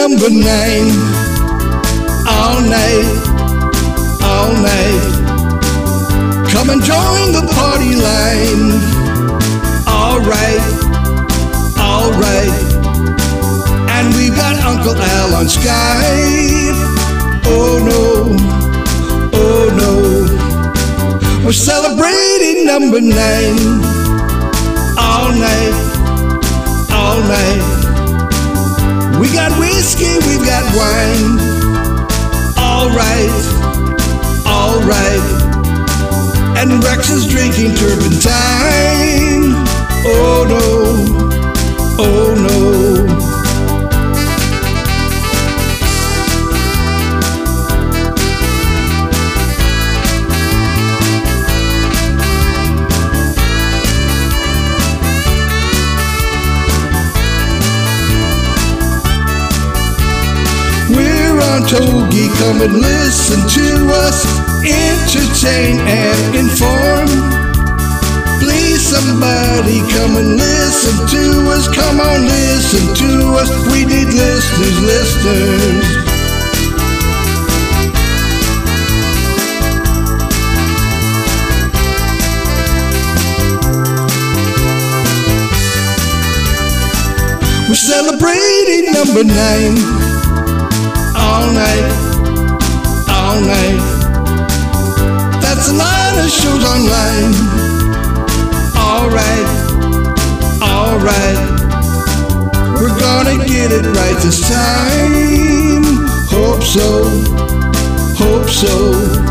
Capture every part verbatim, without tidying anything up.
number nine. All night, all night. Come and join the party line. Alright, alright. And we've got Uncle Al on Skype. Oh no, oh no. We're celebrating number nine. All night, all night. We got whiskey, we've got wine. Alright, alright. And Rex is drinking turpentine. Oh no, oh no. We're on Togi, come and listen to us, entertain and inform. Please somebody come and listen to us, come on listen to us, we need listeners, listeners. We're celebrating number nine. All night, all night. That's a line of shows online. Alright, alright. We're gonna get it right this time. Hope so, hope so.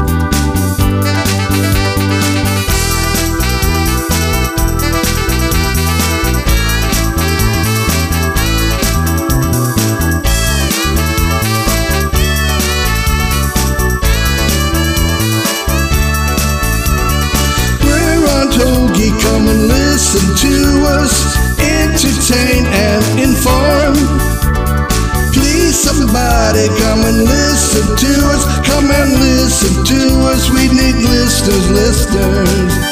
Togi, come and listen to us, entertain and inform. Please somebody come and listen to us, come and listen to us, we need listeners, listeners.